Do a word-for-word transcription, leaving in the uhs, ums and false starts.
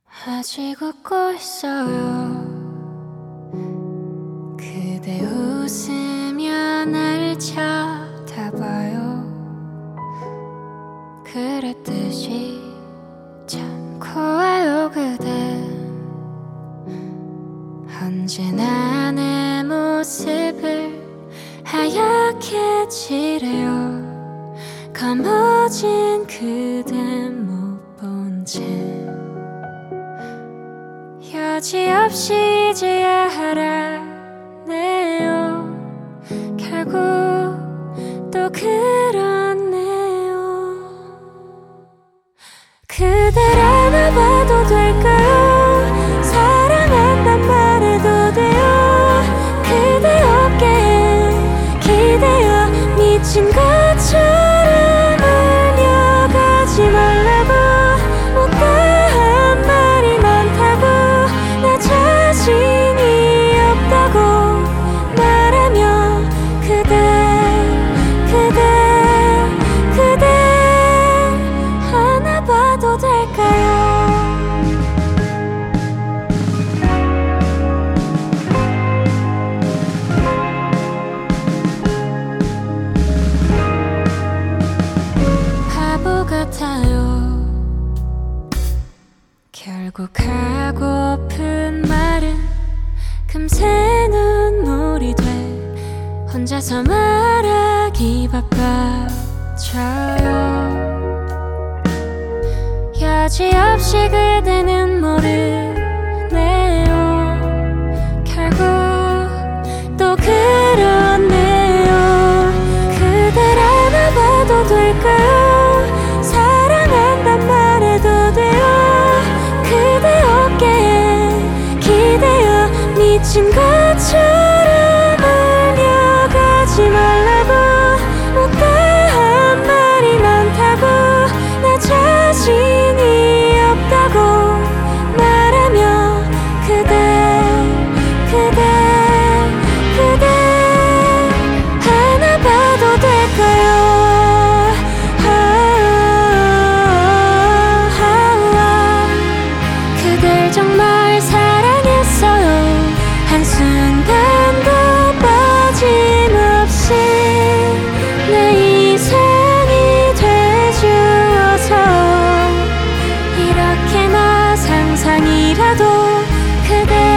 아직 웃고 있어요. 그대 웃으며 날 쳐다봐요. 그랬듯이 참 고와요 그대. 언제나 내 모습을 하얗게 칠해요. 검어진 그대 못 본 채 여지없이 이제야 알아내요. 결국 또 그렇네요. 그댈 안아봐도 될까요? 사랑한단 말해도 돼요. 그대 어깨에 기대어 미친 것처럼 울려가지 말라고. 못다한 말이 많다고 나 자신이 없다고 말하며 그대 그대 그대 안아봐도 될까요? 바보 같아요. 결국 하고픈 말은 금세 눈물이 돼 혼자서 말하기 바빠져요. 여지없이 그대는 모르네요. 결국 또 그렇네요. 그댈 안아봐도 될까요? 사랑한단 말해도 돼요. 그대 어깨에 기대어 미친 것처럼 울려가지 말라고. 못다한 말이 많다고 나 자신이 없다고 말하며 그대 그대 그대 안아봐도 될까요? 아, 아, 아. 그댈 정말 사랑했어요. 한순간도 빠짐없이 내 이상이 돼주어서 이렇게나 상상이라도 그대